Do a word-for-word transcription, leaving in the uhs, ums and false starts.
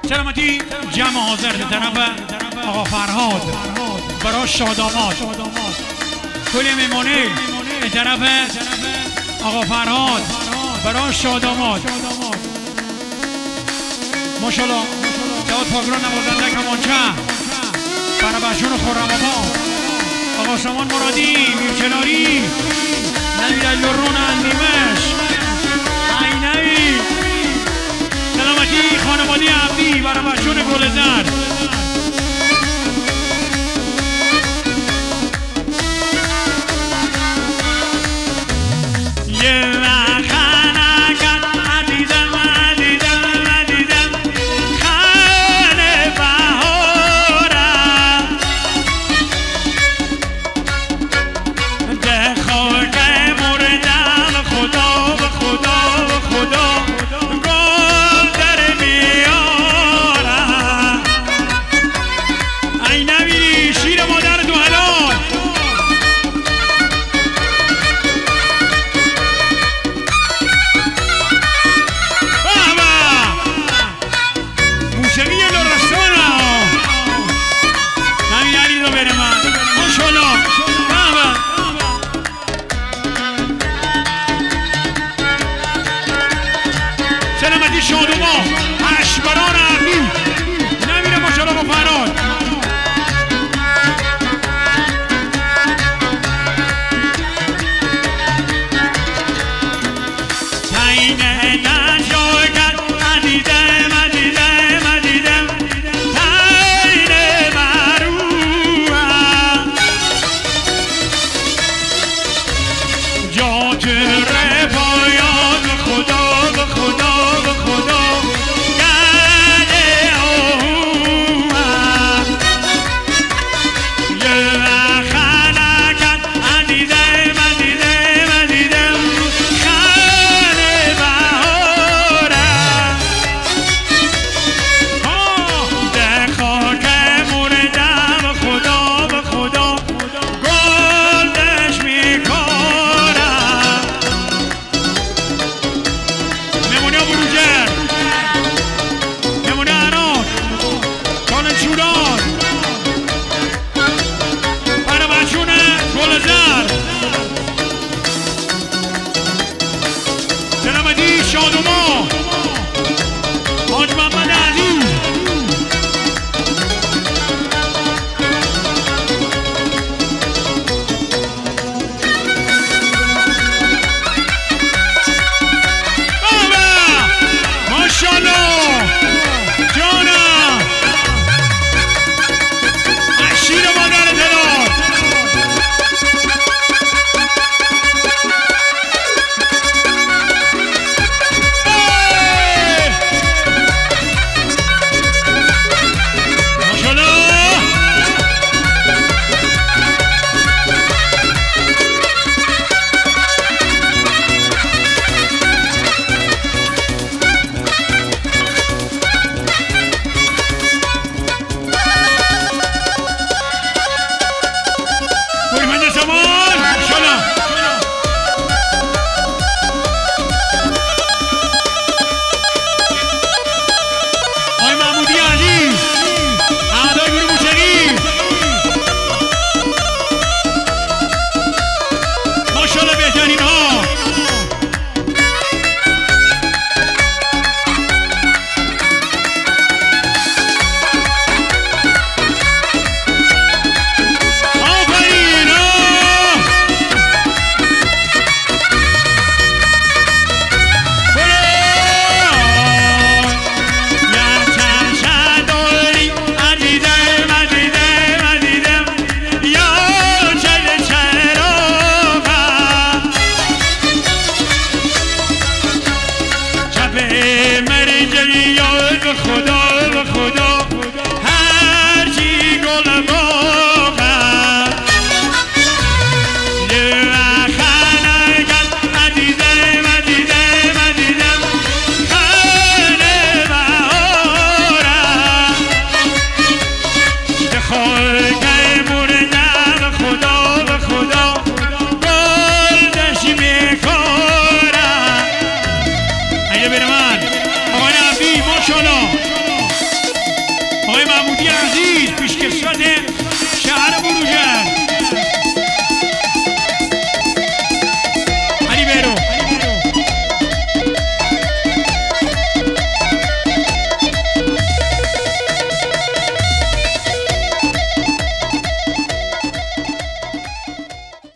سلامتی جمع حاضر به طرف آقا فرهاد برای شادامات. کلی میمونه به طرف آقا فرهاد برای شادامات. ماشاءالله داود پاگران نوازنده کمانچه برای بچون خرم آباد. آقا سامان مرادی میرچلاری نوی الرون اندیمش ای نوی. سلامتی خانواده عبدی برای بچون گلزر. یه خانکت عزیزم عزیزم عزیزم خانه بهارم ده خاک مردم خدا به خدا به خدا گل در میرم حبیبی عزیز پیشکش شده